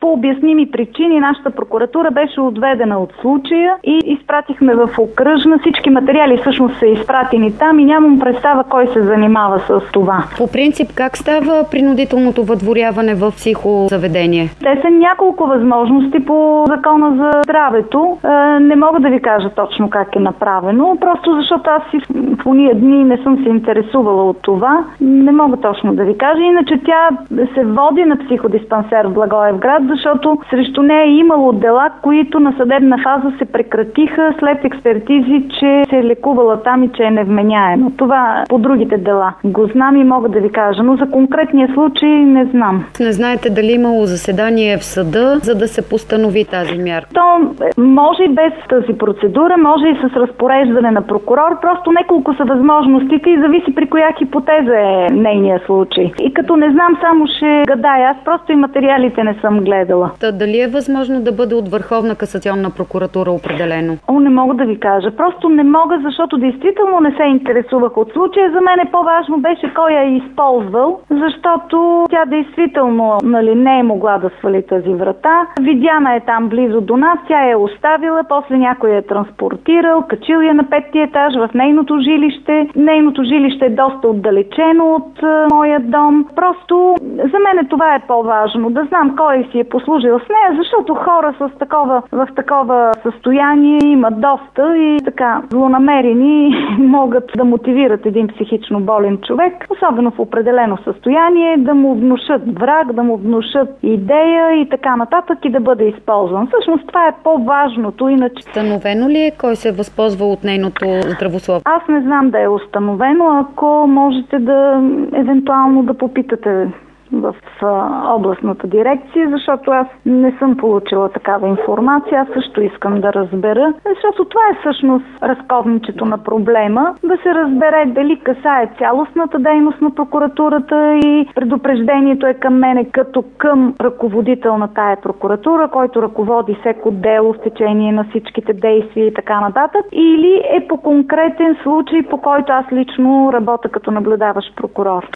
по обясними причини нашата прокуратура беше отведена от случая и изпратихме в окръжна. Всички материали всъщност са изпратени там и нямам представа кой се занимава с това. По принцип, как става принудителното въдворяване в психозаведение? Те са няколко възможности по Закона за здравето. Не мога да ви кажа точно как е направено, просто защото аз в уния дни не съм се интересувала от това. Не мога точно да ви кажа. Иначе тя се води на психодиспансер в Благоевград, защото срещу нея е имало дела, които на съдебна фаза се прекратиха след експертизи, че се е лекувала там и че е невменяема. Това по другите дела го знам и мога да ви кажа, но за конкретния случай не знам. Не знаете дали имало заседание в съда, за да се постанови тази мярка? То може и без тази процедура, може и с разпореждане на прокурор. Просто неколко са възможностите и зависи при коя хипотеза е нейния случай. И като не знам, само ще гадая. Аз просто и материалите не съм гледала. Дали е възможно да бъде от Върховна касационна прокуратура определено? Не мога да ви кажа. Просто не мога, защото действително не се интересувах от случая. За мен по-важно беше кой я е използвал, защото тя действително не е могла да свали тази врата. Видяна е там близо до нас, тя я е оставила, после някой я е транспортирал, качил я на 5-ти етаж в нейното жилище. Нейното жилище е доста отдалечено от моя дом. Просто за мен това е по-важно, да знам кой си е послужил с нея, защото хора в такова състояние имат доста и така злонамерени могат да мотивират един психично болен човек, особено в определено състояние, да му внушат враг, да му внушат идея и така нататък и да бъде използван. Всъщност това е по-важното, иначе... Установено ли е кой се е възползвал от нейното здравословие? Аз не знам да е установено, ако можете евентуално да попитате в областната дирекция, защото аз не съм получила такава информация. Аз също искам да разбера, защото това е всъщност разковничето на проблема, да се разбере дали касае цялостната дейност на прокуратурата и предупреждението е към мене като към ръководител на тая прокуратура, който ръководи всеко дело в течение на всичките действия и така нататък, или е по конкретен случай, по който аз лично работя като наблюдаващ прокурор.